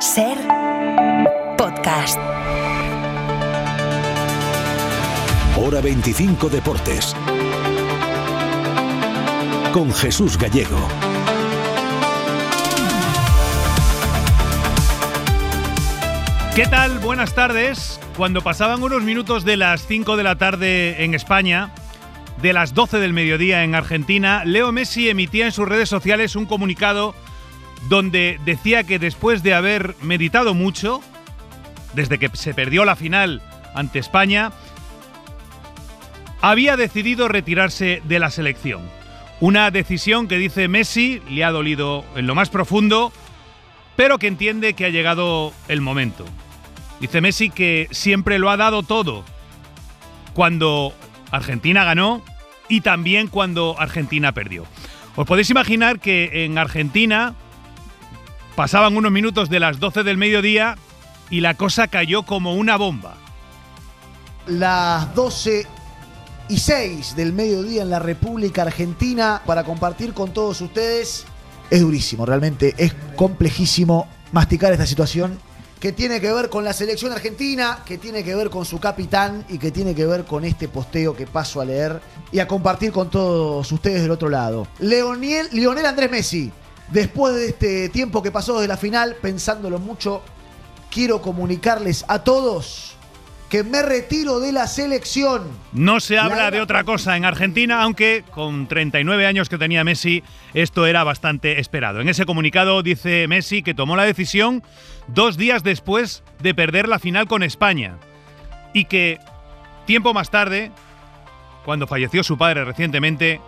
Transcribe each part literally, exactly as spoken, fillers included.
Ser podcast. Hora veinticinco Deportes. Con Jesús Gallego. ¿Qué tal? Buenas tardes. Cuando pasaban unos minutos de las cinco de la tarde en España, de las doce del mediodía en Argentina, Leo Messi emitía en sus redes sociales un comunicado donde decía que después de haber meditado mucho, desde que se perdió la final ante España, había decidido retirarse de la selección. Una decisión que, dice Messi, le ha dolido en lo más profundo, pero que entiende que ha llegado el momento. Dice Messi que siempre lo ha dado todo cuando Argentina ganó y también cuando Argentina perdió. Os podéis imaginar que en Argentina pasaban unos minutos de las doce del mediodía y la cosa cayó como una bomba. Las doce y seis del mediodía en la República Argentina para compartir con todos ustedes. Es durísimo, realmente es complejísimo masticar esta situación que tiene que ver con la selección argentina, que tiene que ver con su capitán y que tiene que ver con este posteo que paso a leer y a compartir con todos ustedes del otro lado. Leonel, Lionel Andrés Messi, después de este tiempo que pasó desde la final, pensándolo mucho, quiero comunicarles a todos que me retiro de la selección. No se habla de otra cosa en Argentina, aunque con treinta y nueve años que tenía Messi, esto era bastante esperado. En ese comunicado dice Messi que tomó la decisión dos días después de perder la final con España y que tiempo más tarde, cuando falleció su padre recientemente,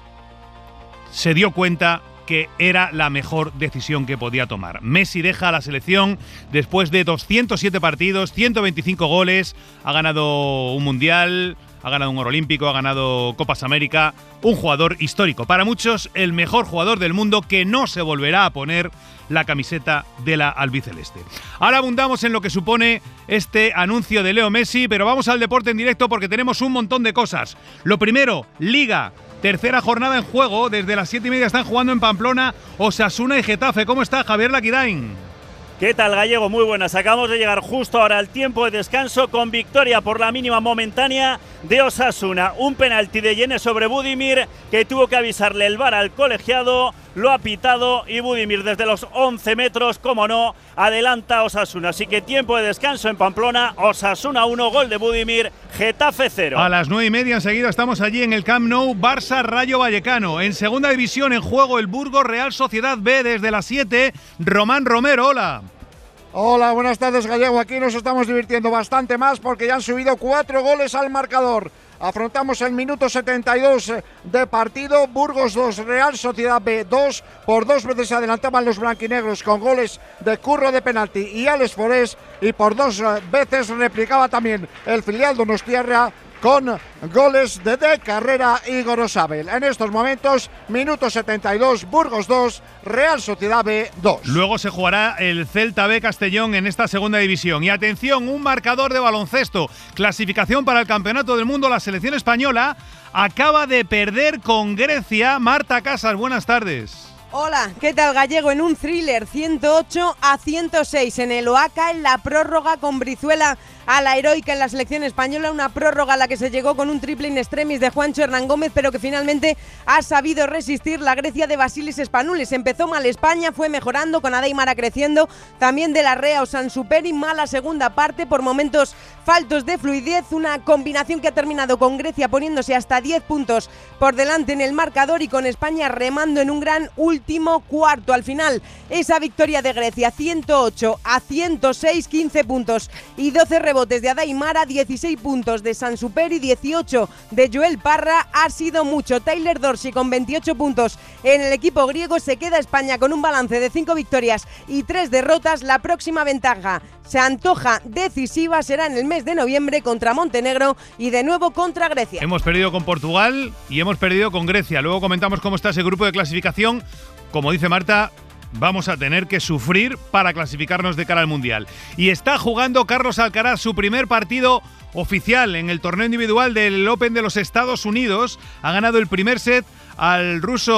se dio cuenta que era la mejor decisión que podía tomar. Messi deja la selección después de doscientos siete partidos, ciento veinticinco goles, ha ganado un mundial, ha ganado un oro olímpico, ha ganado Copas América, un jugador histórico. Para muchos, el mejor jugador del mundo que no se volverá a poner la camiseta de la albiceleste. Ahora abundamos en lo que supone este anuncio de Leo Messi, pero vamos al deporte en directo porque tenemos un montón de cosas. Lo primero, Liga. Tercera jornada en juego, desde las siete y media están jugando en Pamplona Osasuna y Getafe. ¿Cómo está Javier Laquidain? ¿Qué tal, Gallego? Muy buenas. Acabamos de llegar justo ahora al tiempo de descanso con victoria por la mínima momentánea de Osasuna. Un penalti de Yene sobre Budimir que tuvo que avisarle el V A R al colegiado, lo ha pitado y Budimir desde los once metros, como no, adelanta a Osasuna. Así que tiempo de descanso en Pamplona, Osasuna uno, gol de Budimir, Getafe cero. A las nueve y media enseguida estamos allí en el Camp Nou, Barça Rayo Vallecano. En segunda división en juego el Burgos Real Sociedad B desde las siete, Román Romero, hola. Hola, buenas tardes, Gallego. Aquí nos estamos divirtiendo bastante más porque ya han subido cuatro goles al marcador. Afrontamos el minuto setenta y dos de partido. Burgos dos, Real Sociedad B dos. Por dos veces se adelantaban los blanquinegros con goles de Curro de penalti y Alex Forés. Y por dos veces replicaba también el filial donostiarra con goles de De Carrera y Gorosabel. En estos momentos, minuto setenta y dos, Burgos dos, Real Sociedad B dos. Luego se jugará el Celta B Castellón en esta segunda división. Y atención, un marcador de baloncesto. Clasificación para el Campeonato del Mundo. La selección española acaba de perder con Grecia. Marta Casas, buenas tardes. Hola, ¿qué tal, Gallego? En un thriller, ciento ocho a ciento seis en el Oaca, en la prórroga con Brizuela a la heroica en la selección española, una prórroga a la que se llegó con un triple in extremis de Juancho Hernán Gómez, pero que finalmente ha sabido resistir la Grecia de Basilis Spanoulis. Empezó mal España, fue mejorando con Adeymara creciendo, también de la Rea o Sansuperi, mala segunda parte, por momentos faltos de fluidez, una combinación que ha terminado con Grecia poniéndose hasta diez puntos por delante en el marcador y con España remando en un gran último cuarto. Al final, esa victoria de Grecia, ciento ocho a ciento seis, quince puntos y doce rebotes de Adeymara, dieciséis puntos de Sansuperi, dieciocho de Joel Parra, ha sido mucho. Tyler Dorsey con veintiocho puntos en el equipo griego. Se queda España con un balance de cinco victorias y tres derrotas. La próxima ventaja se antoja decisiva, será en el mes de noviembre contra Montenegro y de nuevo contra Grecia. Hemos perdido con Portugal y hemos perdido con Grecia. Luego comentamos cómo está ese grupo de clasificación. Como dice Marta, vamos a tener que sufrir para clasificarnos de cara al Mundial. Y está jugando Carlos Alcaraz su primer partido oficial en el torneo individual del Open de los Estados Unidos. Ha ganado el primer set al ruso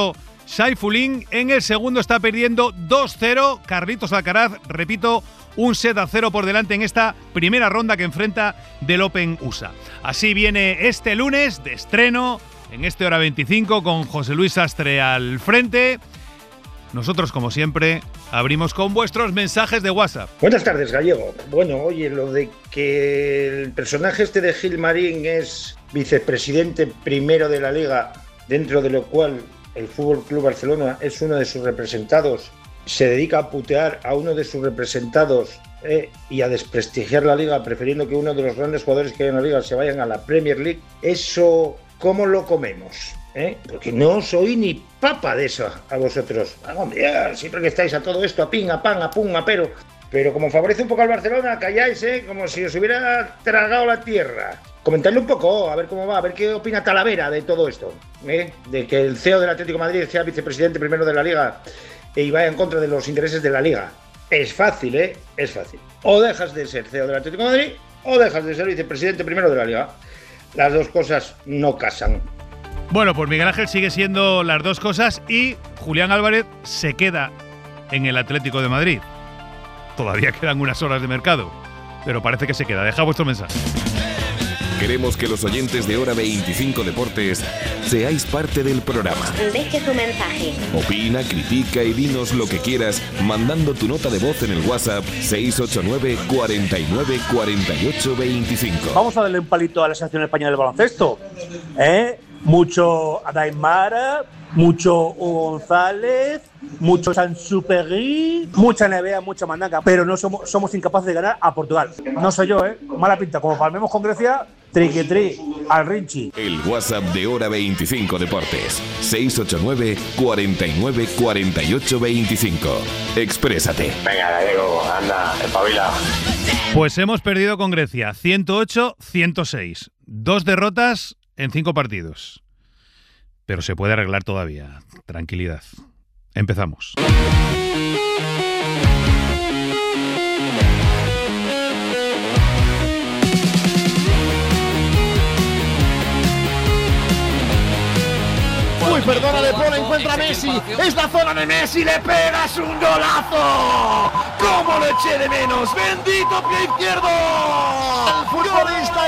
Saifulín. En el segundo está perdiendo dos cero Carlitos Alcaraz. Repito, un set a cero por delante en esta primera ronda que enfrenta del Open U S A. Así viene este lunes de estreno en este Hora veinticinco con José Luis Sastre al frente. Nosotros, como siempre, abrimos con vuestros mensajes de WhatsApp. Buenas tardes, Gallego. Bueno, oye, lo de que el personaje este de Gilmarín es vicepresidente primero de la Liga, dentro de lo cual el F C Barcelona es uno de sus representados, se dedica a putear a uno de sus representados eh, y a desprestigiar la Liga, prefiriendo que uno de los grandes jugadores que hay en la Liga se vayan a la Premier League. Eso, ¿cómo lo comemos? ¿Eh? Porque no soy ni papa de eso a vosotros. Ah, hombre, ya, siempre que estáis a todo esto, a ping, a pan, a pum, a pero. Pero como favorece un poco al Barcelona, calláis, ¿eh? Como si os hubiera tragado la tierra. Comentadle un poco, a ver cómo va, a ver qué opina Talavera de todo esto, ¿eh? De que el C E O del Atlético de Madrid sea vicepresidente primero de la Liga y vaya en contra de los intereses de la Liga. Es fácil, ¿eh? Es fácil. O dejas de ser C E O del Atlético de Madrid o dejas de ser vicepresidente primero de la Liga. Las dos cosas no casan. Bueno, pues Miguel Ángel sigue siendo las dos cosas y Julián Álvarez se queda en el Atlético de Madrid. Todavía quedan unas horas de mercado, pero parece que se queda. Deja vuestro mensaje. Queremos que los oyentes de Hora veinticinco Deportes seáis parte del programa. Deje su mensaje. Opina, critica y dinos lo que quieras mandando tu nota de voz en el WhatsApp seis ocho nueve, cuarenta y nueve, cuarenta y ocho, veinticinco. Vamos a darle un palito a la selección española del baloncesto. ¿Eh? Mucho Adaimara, mucho González, mucho Sansupegui, mucha N B A, mucha mandanga, pero no somos, somos incapaces de ganar a Portugal. No sé yo, ¿eh? Mala pinta. Como palmemos con Grecia, triquetri, al Rinchi. El WhatsApp de Hora veinticinco Deportes, seis ocho nueve, cuarenta y nueve, cuarenta y ocho, veinticinco. Exprésate. Venga, Gallego, anda, espabila. Pues hemos perdido con Grecia, ciento ocho a ciento seis. Dos derrotas en cinco partidos. Pero se puede arreglar todavía. Tranquilidad. Empezamos. Uy, perdona, De Paul, encuentra a Messi. Es la zona de Messi, le pegas un golazo. ¿Cómo lo eché de menos? ¡Bendito pie izquierdo! El futbolista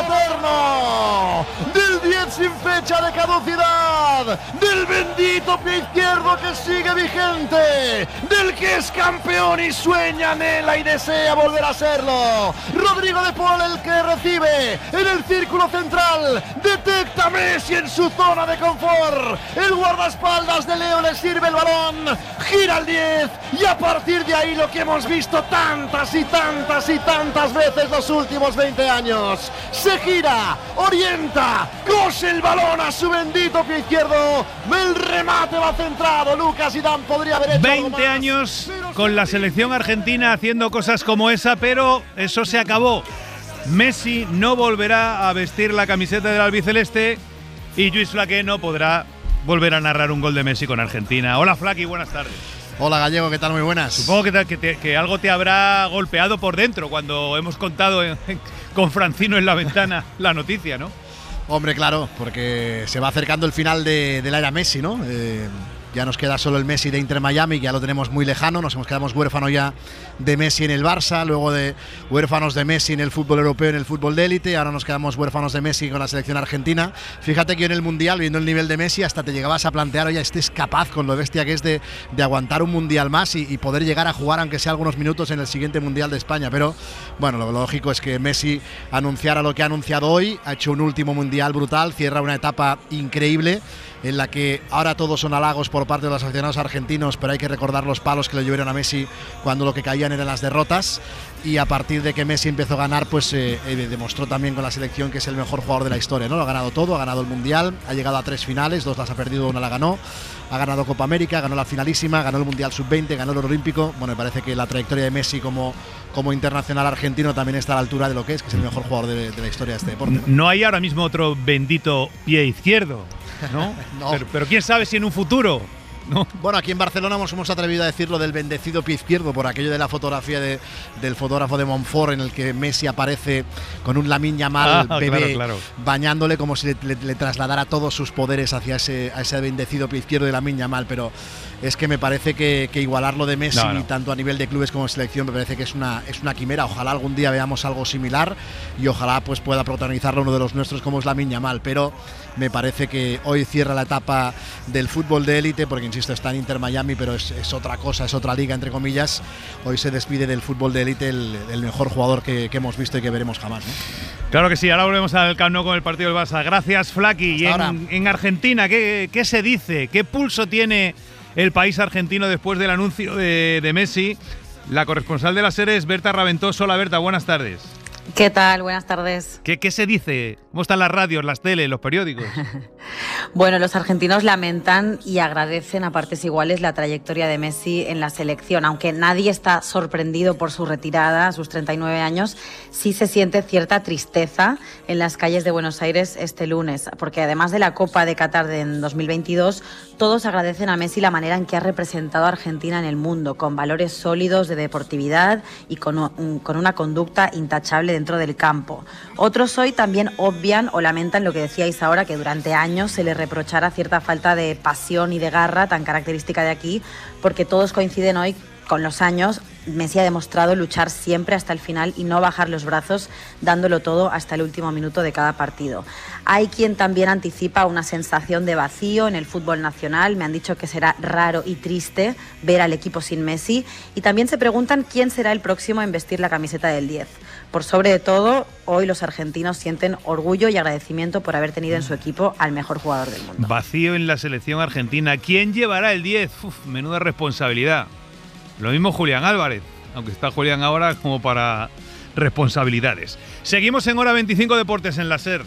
eterno del diez sin fecha de caducidad, del bendito pie izquierdo que sigue vigente, del que es campeón y sueña, anhela y desea volver a serlo. Rodrigo De Paul, el que recibe en el círculo central, detecta a Messi en su zona de confort. El guardaespaldas de Leo le sirve el balón, gira el diez y a partir de ahí lo que hemos visto tantas y tantas y tantas veces los últimos veinte años. Se gira, orienta, cose el balón a su bendito pie izquierdo. El remate va centrado. Lucas Zidane podría haber hecho veinte años con la selección argentina haciendo cosas como esa, pero eso se acabó. Messi no volverá a vestir la camiseta del albiceleste y Lluís Flaqué no podrá volver a narrar un gol de Messi con Argentina. Hola, Flaky, buenas tardes. Hola, Gallego, ¿qué tal? Muy buenas. Supongo que, te, que, te, que algo te habrá golpeado por dentro cuando hemos contado en, en, con Francino en la ventana la noticia, ¿no? Hombre, claro, porque se va acercando el final de, de la era Messi, ¿no? Eh, ya nos queda solo el Messi de Inter Miami, que ya lo tenemos muy lejano, nos hemos quedado huérfanos ya de Messi en el Barça, luego de huérfanos de Messi en el fútbol europeo, en el fútbol de élite, ahora nos quedamos huérfanos de Messi con la selección argentina. Fíjate que en el Mundial, viendo el nivel de Messi, hasta te llegabas a plantear, oye, este es capaz con lo bestia que es de, de aguantar un Mundial más y, y poder llegar a jugar, aunque sea algunos minutos, en el siguiente Mundial de España. Pero bueno, lo lógico es que Messi anunciara lo que ha anunciado hoy, ha hecho un último Mundial brutal, cierra una etapa increíble en la que ahora todos son halagos por parte de los aficionados argentinos, pero hay que recordar los palos que le llovieron a Messi cuando lo que caían eran las derrotas, y a partir de que Messi empezó a ganar, pues eh, eh, demostró también con la selección que es el mejor jugador de la historia, ¿no? Lo ha ganado todo, ha ganado el Mundial, ha llegado a tres finales, dos las ha perdido, una la ganó, ha ganado Copa América, ganó la finalísima, ganó el Mundial sub veinte, ganó el Oro Olímpico. Bueno, me parece que la trayectoria de Messi como, como internacional argentino también está a la altura de lo que es, que es el mejor jugador de, de la historia de este deporte. No hay ahora mismo otro bendito pie izquierdo, ¿no? No. Pero, pero quién sabe si en un futuro. ¿no? Bueno, aquí en Barcelona nos hemos atrevido a decir lo del bendecido pie izquierdo por aquello de la fotografía de, del fotógrafo de Montfort en el que Messi aparece con un Lamine Yamal ah, bebé claro, claro. bañándole como si le, le, le trasladara todos sus poderes hacia ese, a ese bendecido pie izquierdo de Lamine Yamal, pero es que me parece que, que igualarlo de Messi, no, no. tanto a nivel de clubes como selección, me parece que es una, es una quimera. Ojalá algún día veamos algo similar y ojalá pues pueda protagonizarlo uno de los nuestros como es Lamine Yamal, pero me parece que hoy cierra la etapa del fútbol de élite, porque insisto, está en Inter Miami, pero es, es otra cosa, es otra liga entre comillas. Hoy se despide del fútbol de élite el, el mejor jugador que, que hemos visto y que veremos jamás, ¿no? Claro que sí, ahora volvemos al Camp Nou con el partido del Barça. Gracias, Flaky. Y en, en Argentina, ¿qué, ¿qué se dice? ¿Qué pulso tiene el país argentino después del anuncio de, de Messi? La corresponsal de la serie es Berta Raventoso. Hola, Berta, buenas tardes. ¿Qué tal? Buenas tardes. ¿Qué, ¿Qué se dice? ¿Cómo están las radios, las teles, los periódicos? Bueno, los argentinos lamentan y agradecen a partes iguales la trayectoria de Messi en la selección. Aunque nadie está sorprendido por su retirada a sus treinta y nueve años, sí se siente cierta tristeza en las calles de Buenos Aires este lunes, porque además de la Copa de Qatar de en dos mil veintidós, todos agradecen a Messi la manera en que ha representado a Argentina en el mundo, con valores sólidos de deportividad y con, un, con una conducta intachable dentro del campo. Otros hoy también obvian o lamentan lo que decíais ahora, que durante años se le reprochara cierta falta de pasión y de garra tan característica de aquí, porque todos coinciden hoy con los años. Messi ha demostrado luchar siempre hasta el final y no bajar los brazos, dándolo todo hasta el último minuto de cada partido. Hay quien también anticipa una sensación de vacío en el fútbol nacional. Me han dicho que será raro y triste ver al equipo sin Messi, y también se preguntan quién será el próximo en vestir la camiseta del diez. Por sobre de todo, hoy los argentinos sienten orgullo y agradecimiento por haber tenido en su equipo al mejor jugador del mundo. Vacío en la selección argentina. ¿Quién llevará el diez? Uf, menuda responsabilidad. Lo mismo Julián Álvarez, aunque está Julián ahora como para responsabilidades. Seguimos en Hora veinticinco Deportes en la SER.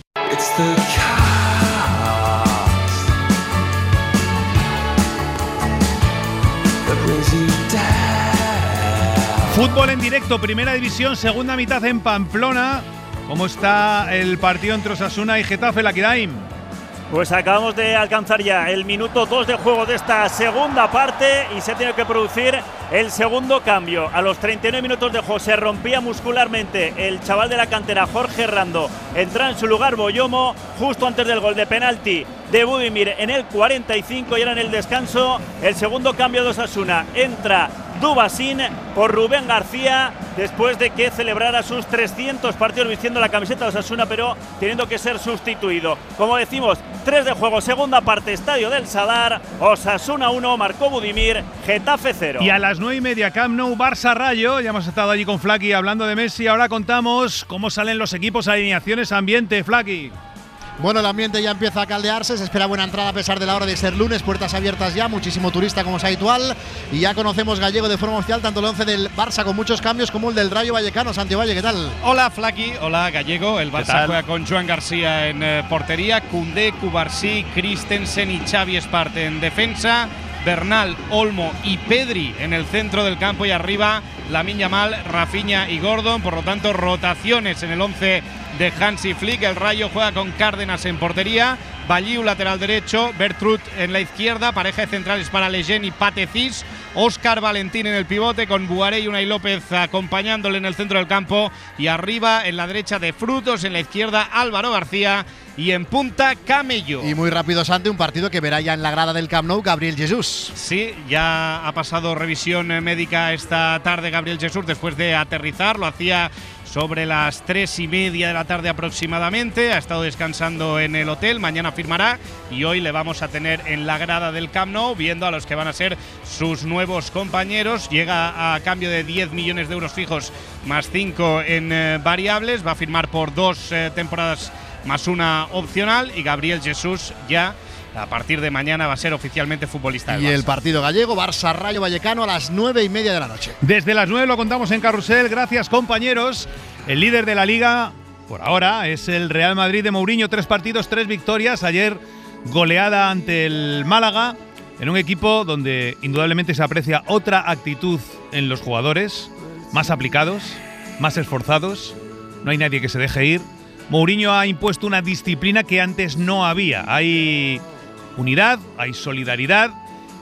Fútbol en directo, primera división, segunda mitad en Pamplona. ¿Cómo está el partido entre Osasuna y Getafe, Lakirain? Pues acabamos de alcanzar ya el minuto dos de juego de esta segunda parte y se tiene que producir el segundo cambio. A los treinta y nueve minutos de juego se rompía muscularmente el chaval de la cantera, Jorge Rando. Entra en su lugar Boyomo justo antes del gol de penalti de Budimir en el cuarenta y cinco, y era en el descanso el segundo cambio de Osasuna. Entra Dubasín por Rubén García después de que celebrara sus trescientos partidos vistiendo la camiseta de Osasuna, pero teniendo que ser sustituido. Como decimos, tres de juego, segunda parte, Estadio del Sadar. Osasuna uno, marcó Budimir, Getafe cero. Y a las nueve y media, Camp Nou, Barça Rayo. Ya hemos estado allí con Flaky hablando de Messi. Ahora contamos cómo salen los equipos, alineaciones, ambiente, Flaky. Bueno, el ambiente ya empieza a caldearse, se espera buena entrada a pesar de la hora de ser lunes, puertas abiertas ya, muchísimo turista como es habitual, y ya conocemos Gallego de forma oficial, tanto el once del Barça con muchos cambios como el del Rayo Vallecano. Santiago Valle, ¿qué tal? Hola Flaky, hola Gallego. El Barça juega con Joan García en eh, portería, Koundé, Cubarsí, Christensen y Xavi Esparte en defensa, Bernal, Olmo y Pedri en el centro del campo, y arriba Lamine Yamal, Rafinha y Gordon. Por lo tanto, rotaciones en el once de Hansi Flick. El Rayo juega con Cárdenas en portería, Balliu lateral derecho, Bertrut en la izquierda, pareja de centrales para Lejeune y Patecis, Óscar Valentín en el pivote con Buaré y Unai López acompañándole en el centro del campo, y arriba en la derecha de Frutos, en la izquierda Álvaro García y en punta Camello. Y muy rápido, Santi, un partido que verá ya en la grada del Camp Nou Gabriel Jesús. Sí, ya ha pasado revisión médica esta tarde Gabriel Jesús después de aterrizar, lo hacía sobre las tres y media de la tarde aproximadamente. Ha estado descansando en el hotel, mañana firmará y hoy le vamos a tener en la grada del Camp Nou viendo a los que van a ser sus nuevos compañeros. Llega a cambio de diez millones de euros fijos más cinco en eh, variables, va a firmar por dos eh, temporadas más una opcional, y Gabriel Jesús ya a partir de mañana va a ser oficialmente futbolista del Y Barça. el partido gallego, Barça Rayo Vallecano, a las nueve y media de la noche. Desde las nueve lo contamos en Carrusel. Gracias, compañeros. El líder de la Liga, por ahora, es el Real Madrid de Mourinho. Tres partidos, tres victorias. Ayer goleada ante el Málaga, en un equipo donde indudablemente se aprecia otra actitud en los jugadores, más aplicados, más esforzados. No hay nadie que se deje ir. Mourinho ha impuesto una disciplina que antes no había. Hay unidad, hay solidaridad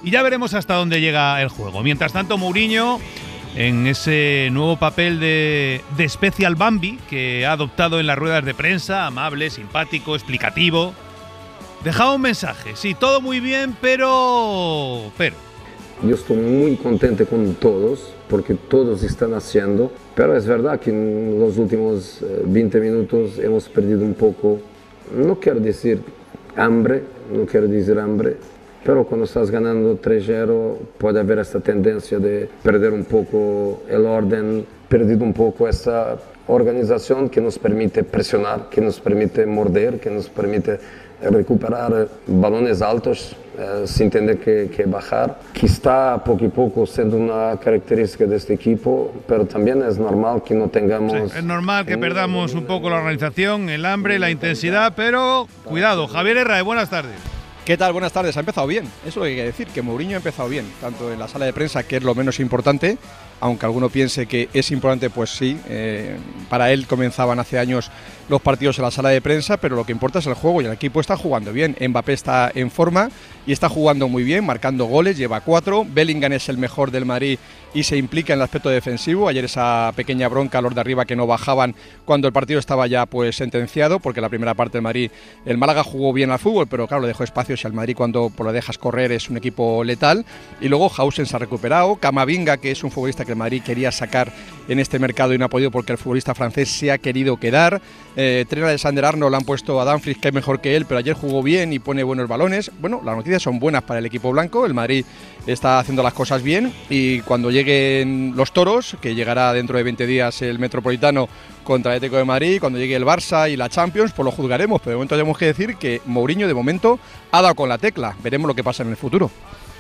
y ya veremos hasta dónde llega el juego. Mientras tanto, Mourinho, en ese nuevo papel de, de Special Bambi que ha adoptado en las ruedas de prensa, amable, simpático, explicativo, dejaba un mensaje. Sí, todo muy bien, pero... pero... Yo estoy muy contento con todos, porque todos están haciendo, pero es verdad que en los últimos veinte minutos hemos perdido un poco, no quiero decir hambre, no quiero decir hambre, pero cuando estás ganando tres cero puede haber esta tendencia de perder un poco el orden, perdido un poco esta organización que nos permite presionar, que nos permite morder, que nos permite recuperar balones altos eh, sin tener que, que bajar, que está poco a poco siendo una característica de este equipo, pero también es normal que no tengamos... Sí, es normal que perdamos un poco la organización, el hambre, la intensidad, pero cuidado. Javier Herrera, buenas tardes. ¿Qué tal? Buenas tardes. Ha empezado bien. Eso es lo que hay que decir, que Mourinho ha empezado bien, tanto en la sala de prensa, que es lo menos importante, aunque alguno piense que es importante, pues sí, eh, para él comenzaban hace años los partidos en la sala de prensa, pero lo que importa es el juego y el equipo está jugando bien. Mbappé está en forma y está jugando muy bien, marcando goles, lleva cuatro. Bellingham es el mejor del Madrid y se implica en el aspecto defensivo. Ayer esa pequeña bronca a los de arriba que no bajaban cuando el partido estaba ya pues sentenciado, porque la primera parte del Madrid, el Málaga jugó bien al fútbol, pero claro, le dejó espacios y al Madrid cuando lo dejas correr es un equipo letal. Y luego Hausen se ha recuperado, Camavinga, que es un futbolista que el Madrid quería sacar en este mercado y no ha podido porque el futbolista francés se ha querido quedar. Eh, Trent Alexander-Arnold le han puesto a Dumfries, que es mejor que él, pero ayer jugó bien y pone buenos balones. Bueno, las noticias son buenas para el equipo blanco, el Madrid está haciendo las cosas bien y cuando lleguen los toros, que llegará dentro de veinte días el Metropolitano contra el Atlético de Madrid, cuando llegue el Barça y la Champions, pues lo juzgaremos, pero de momento tenemos que decir que Mourinho de momento ha dado con la tecla, veremos lo que pasa en el futuro.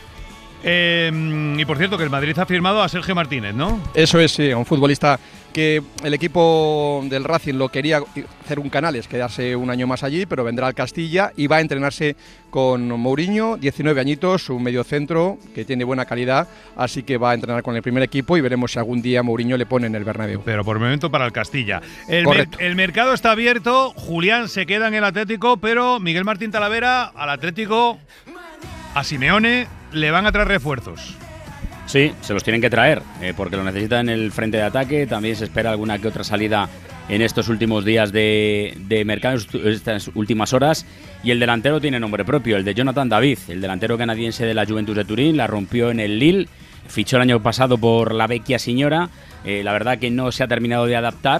Eh, y por cierto, que el Madrid ha firmado a Sergio Martínez, ¿no? Eso es, sí, un futbolista que el equipo del Racing lo quería hacer un Canales, quedarse un año más allí, pero vendrá al Castilla y va a entrenarse con Mourinho, diecinueve añitos, un mediocentro que tiene buena calidad, así que va a entrenar con el primer equipo y veremos si algún día Mourinho le pone en el Bernabéu. Pero por el momento para el Castilla. El, mer el mercado está abierto, Julián se queda en el Atlético, pero Miguel Martín Talavera al Atlético, a Simeone le van a traer refuerzos. Sí, se los tienen que traer, eh, porque lo necesitan en el frente de ataque. También se espera alguna que otra salida en estos últimos días de, de mercado, estas últimas horas. Y el delantero tiene nombre propio, el de Jonathan David, el delantero canadiense de la Juventus de Turín. La rompió en el Lille, fichó el año pasado por la Vecchia Signora. Eh, la verdad que no se ha terminado de adaptar.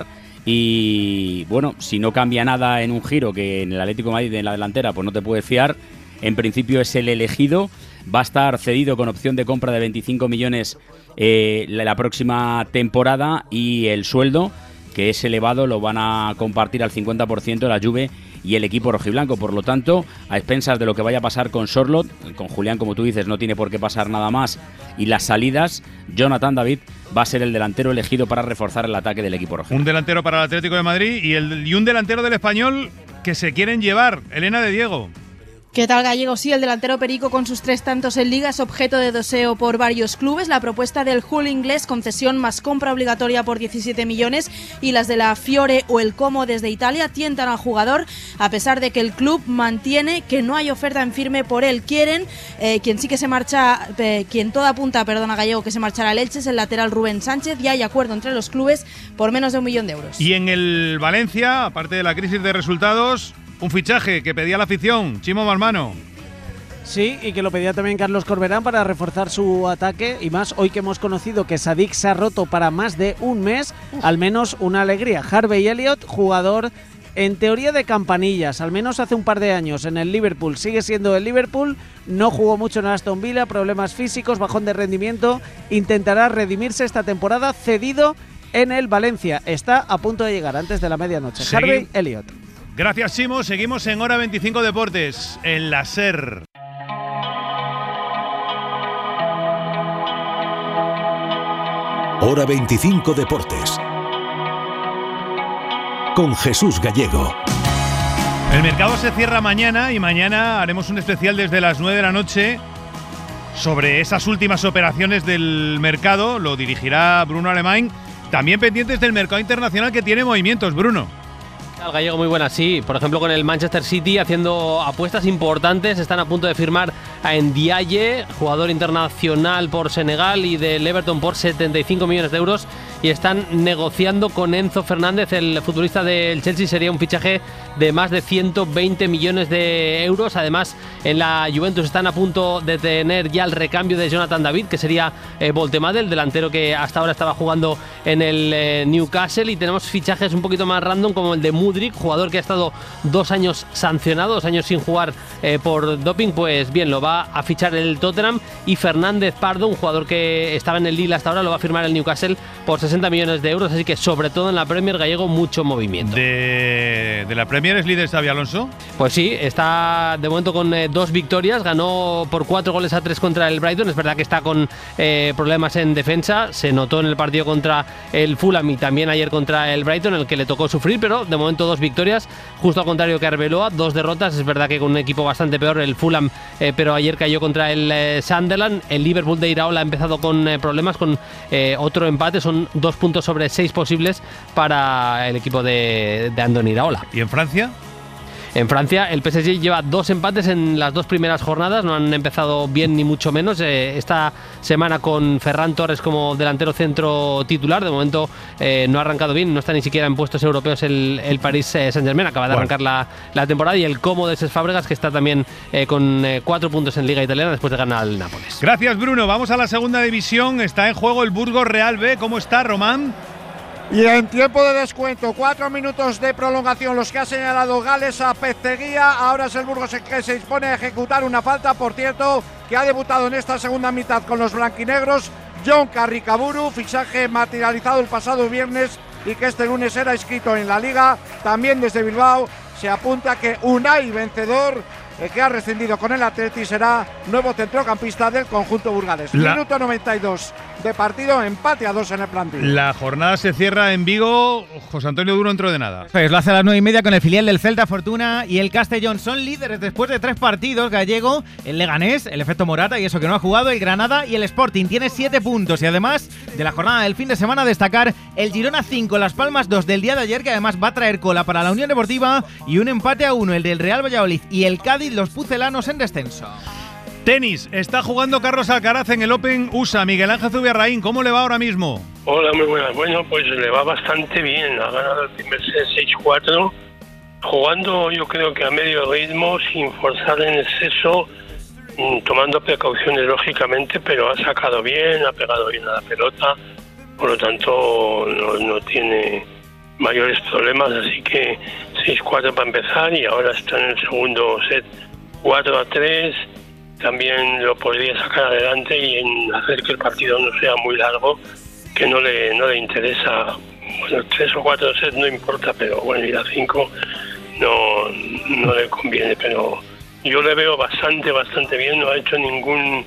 Y bueno, si no cambia nada en un giro, que en el Atlético de Madrid en la delantera pues no te puedes fiar, en principio es el elegido. Va a estar cedido con opción de compra de veinticinco millones eh, la próxima temporada y el sueldo, que es elevado, lo van a compartir al cincuenta por ciento la Juve y el equipo rojiblanco. Por lo tanto, a expensas de lo que vaya a pasar con Sorloth, con Julián, como tú dices, no tiene por qué pasar nada más. Y las salidas, Jonathan David va a ser el delantero elegido para reforzar el ataque del equipo rojiblanco. Un delantero para el Atlético de Madrid y, el, y un delantero del Español que se quieren llevar, Elena de Diego. ¿Qué tal, Gallego? Sí, el delantero Perico con sus tres tantos en Liga es objeto de deseo por varios clubes. La propuesta del Hull inglés, concesión más compra obligatoria por diecisiete millones, y las de la Fiore o el Como desde Italia tientan al jugador, a pesar de que el club mantiene que no hay oferta en firme por él. Quieren, eh, quien sí que se marcha, eh, quien toda apunta, perdona, Gallego, que se marchará al Elche es el lateral Rubén Sánchez, y hay acuerdo entre los clubes por menos de un millón de euros. Y en el Valencia, aparte de la crisis de resultados, un fichaje que pedía la afición, Chimo Marmano. Sí, y que lo pedía también Carlos Corberán para reforzar su ataque, y más hoy que hemos conocido que Sadik se ha roto para más de un mes, al menos una alegría. Harvey Elliott, jugador en teoría de campanillas, al menos hace un par de años en el Liverpool, sigue siendo el Liverpool, no jugó mucho en Aston Villa, problemas físicos, bajón de rendimiento, intentará redimirse esta temporada, cedido en el Valencia, está a punto de llegar antes de la medianoche. Segui Harvey Elliott. Gracias, Chimo. Seguimos en Hora veinticinco Deportes, en la SER. Hora veinticinco Deportes. Con Jesús Gallego. El mercado se cierra mañana y mañana haremos un especial desde las nueve de la noche sobre esas últimas operaciones del mercado. Lo dirigirá Bruno Alemán. También pendientes del mercado internacional, que tiene movimientos, Bruno. Al Gallego, muy buena, sí. Por ejemplo, con el Manchester City haciendo apuestas importantes, están a punto de firmar a Ndiaye, jugador internacional por Senegal y del Everton por setenta y cinco millones de euros, y están negociando con Enzo Fernández, el futbolista del Chelsea. Sería un fichaje de más de ciento veinte millones de euros. Además, en la Juventus están a punto de tener ya el recambio de Jonathan David, que sería eh, Voltemade, el delantero que hasta ahora estaba jugando en el eh, Newcastle. Y tenemos fichajes un poquito más random, como el de Mudryk, jugador que ha estado dos años sancionado, dos años sin jugar eh, por doping. Pues bien, lo va a fichar el Tottenham. Y Fernández Pardo, un jugador que estaba en el Lille hasta ahora, lo va a firmar el Newcastle por sesenta millones de euros. Así que sobre todo en la Premier gallego mucho movimiento. ¿De, de la Premier es líder Xabi Alonso? Pues sí, está de momento con eh, dos victorias. Ganó por cuatro goles a tres contra el Brighton. Es verdad que está con eh, problemas en defensa. Se notó en el partido contra el Fulham y también ayer contra el Brighton, en el que le tocó sufrir, pero de momento dos victorias, justo al contrario que Arbeloa, dos derrotas. Es verdad que con un equipo bastante peor el Fulham, eh, pero ayer cayó contra el eh, Sunderland. El Liverpool de Iraola ha empezado con eh, problemas, con eh, otro empate. Son dos puntos sobre seis posibles para el equipo de, de Andoni Iraola. ¿Y en Francia? En Francia, el P S G lleva dos empates en las dos primeras jornadas, no han empezado bien ni mucho menos. Eh, esta semana con Ferran Torres como delantero centro titular, de momento eh, no ha arrancado bien, no está ni siquiera en puestos europeos el, el Paris Saint-Germain, acaba de bueno. arrancar la, la temporada, y el Como de Cesc Fábregas, que está también eh, con eh, cuatro puntos en Liga Italiana después de ganar al Nápoles. Gracias, Bruno. Vamos a la segunda división, está en juego el Burgos Real B. ¿Cómo está, Román? Y en tiempo de descuento, cuatro minutos de prolongación, los que ha señalado Gales a Pezzeguía. Ahora es el Burgos el que se dispone a ejecutar una falta, por cierto, que ha debutado en esta segunda mitad con los blanquinegros, John Carricaburu, fichaje materializado el pasado viernes y que este lunes era inscrito en la Liga. También desde Bilbao se apunta que Unai Vencedor, el que ha rescindido con el Atleti, será nuevo centrocampista del conjunto burgalés. La... Minuto noventa y dos de partido, empate a dos en el plantel. La jornada se cierra en Vigo. José Antonio Duro entró de nada. Pues lo hace a las nueve y media con el filial del Celta Fortuna y el Castellón. Son líderes después de tres partidos, Gallego, el Leganés, el efecto Morata y eso que no ha jugado, el Granada y el Sporting. Tiene siete puntos y además de la jornada del fin de semana destacar el Girona cinco, Las Palmas dos del día de ayer, que además va a traer cola para la Unión Deportiva, y un empate a uno, el del Real Valladolid y el Cádiz, los pucelanos en descenso. Tenis, está jugando Carlos Alcaraz en el Open U S A. Miguel Ángel Zubiarraín, ¿cómo le va ahora mismo? Hola, muy buenas. Bueno, pues le va bastante bien. Ha ganado el primer set seis cuatro, jugando yo creo que a medio ritmo, sin forzar en exceso, tomando precauciones lógicamente, pero ha sacado bien, ha pegado bien a la pelota, por lo tanto no, no tiene mayores problemas, así que seis cuatro para empezar, y ahora está en el segundo set cuatro a tres. También lo podría sacar adelante y en hacer que el partido no sea muy largo, que no le no le interesa. Bueno, tres o cuatro sets no importa, pero bueno, ir a cinco no, no le conviene, pero yo le veo bastante, bastante bien. No ha hecho ningún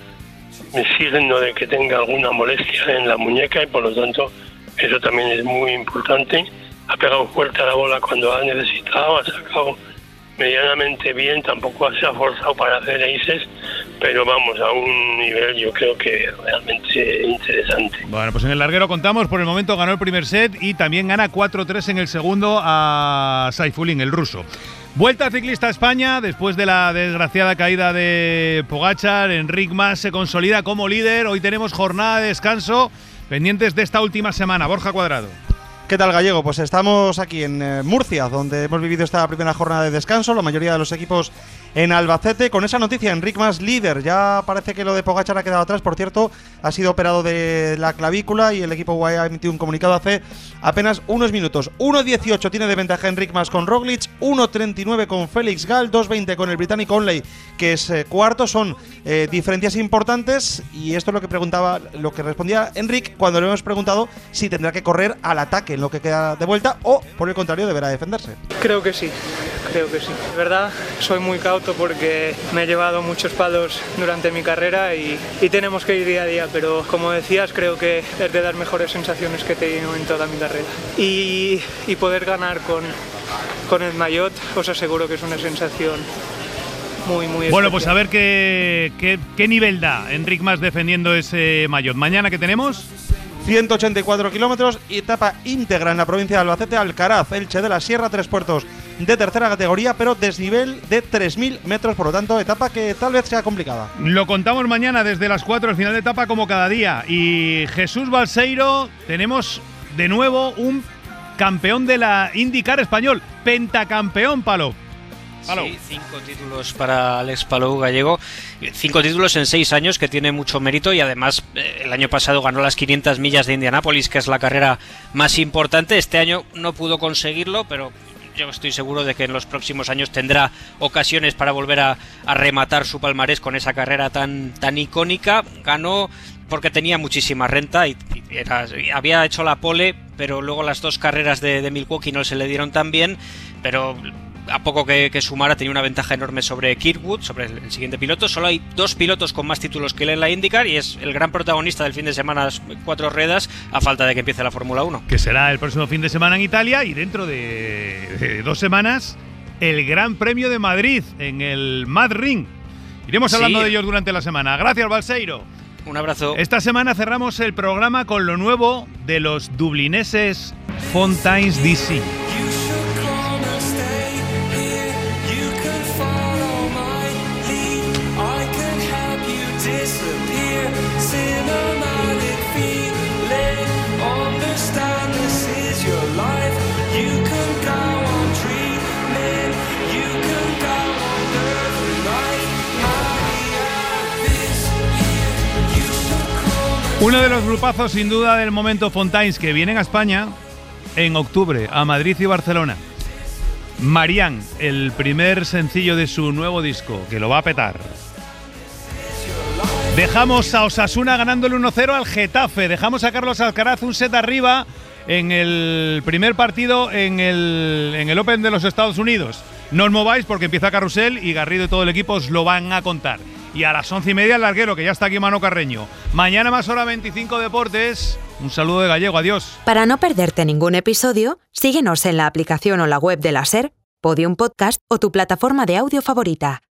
signo de que tenga alguna molestia en la muñeca y por lo tanto eso también es muy importante. Ha pegado fuerte a la bola cuando ha necesitado, ha sacado medianamente bien, tampoco se ha forzado para hacer aces, pero vamos, a un nivel yo creo que realmente interesante. Bueno, pues en el larguero contamos, por el momento ganó el primer set y también gana cuatro tres en el segundo a Saifulin, el ruso. Vuelta ciclista a España, después de la desgraciada caída de Pogačar, Enric Mas se consolida como líder. Hoy tenemos jornada de descanso, pendientes de esta última semana. Borja Cuadrado. ¿Qué tal, Gallego? Pues estamos aquí en eh, Murcia, donde hemos vivido esta primera jornada de descanso, la mayoría de los equipos en Albacete, con esa noticia, Enric Mas líder. Ya parece que lo de Pogačar ha quedado atrás. Por cierto, ha sido operado de la clavícula y el equipo U A E ha emitido un comunicado hace apenas unos minutos. uno dieciocho tiene de ventaja Enric Mas con Roglic, uno treinta y nueve con Félix Gall, dos veinte con el británico Onley, que es eh, cuarto. Son eh, diferencias importantes, y esto es lo que preguntaba, lo que respondía Enric cuando le hemos preguntado si tendrá que correr al ataque en lo que queda de vuelta o, por el contrario, deberá defenderse. Creo que sí, creo que sí. De verdad, soy muy cauto porque me he llevado muchos palos durante mi carrera y, y tenemos que ir día a día, pero como decías, creo que es de las mejores sensaciones que he tenido en toda mi carrera. Y, y poder ganar con, con el maillot, os aseguro que es una sensación muy, muy especial. Bueno, pues a ver qué, qué, qué nivel da Enric Mas defendiendo ese maillot. ¿Mañana qué tenemos? ciento ochenta y cuatro kilómetros y etapa íntegra en la provincia de Albacete, Alcaraz, Elche de la Sierra, Tres Puertos, de tercera categoría, pero desnivel de tres mil metros, por lo tanto, etapa que tal vez sea complicada. Lo contamos mañana desde las cuatro, el final de etapa como cada día. Y Jesús Balseiro, tenemos de nuevo un campeón de la IndyCar español, pentacampeón, Palou. Palou. Sí, cinco títulos para Alex Palou gallego, cinco títulos en seis años, que tiene mucho mérito, y además eh, el año pasado ganó las quinientas millas de Indianápolis, que es la carrera más importante. Este año no pudo conseguirlo, pero yo estoy seguro de que en los próximos años tendrá ocasiones para volver a, a rematar su palmarés con esa carrera tan, tan icónica. Ganó porque tenía muchísima renta y, y era, y había hecho la pole, pero luego las dos carreras de, de Milwaukee no se le dieron tan bien, pero a poco que, que sumara tenía una ventaja enorme sobre Kirkwood, sobre el, el siguiente piloto. Solo hay dos pilotos con más títulos que él en la IndyCar y es el gran protagonista del fin de semana, cuatro ruedas, a falta de que empiece la Fórmula uno. Que será el próximo fin de semana en Italia, y dentro de, de dos semanas el Gran Premio de Madrid en el Mad Ring. Iremos hablando sí. de ellos durante la semana. Gracias, Balseiro. Un abrazo. Esta semana cerramos el programa con lo nuevo de los dublineses Fontaine's D C. Uno de los grupazos sin duda del momento, Fontaines, que vienen a España en octubre, a Madrid y Barcelona. Marianne, el primer sencillo de su nuevo disco, que lo va a petar. Dejamos a Osasuna ganándole uno cero al Getafe. Dejamos a Carlos Alcaraz un set arriba en el primer partido en el, en el Open de los Estados Unidos. No os mováis porque empieza Carrusel y Garrido y todo el equipo os lo van a contar. Y a las once y media el larguero, que ya está aquí, Mano Carreño. Mañana más hora veinticinco Deportes. Un saludo de Gallego, adiós. Para no perderte ningún episodio, síguenos en la aplicación o la web de la SER, Podium Podcast o tu plataforma de audio favorita.